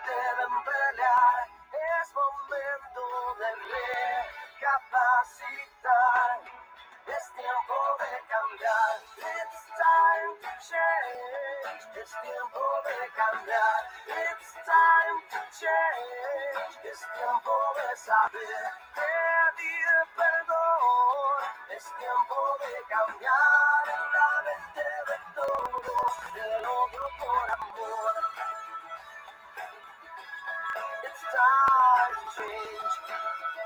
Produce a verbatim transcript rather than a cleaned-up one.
deben pelear. Es momento de recapacitar. Es tiempo de cambiar. It's time to change. Es tiempo de cambiar. It's time to change. Es tiempo de saber pedir perdón. Es tiempo de cambiar en la mente de todos. El odio por amor. It's time to change.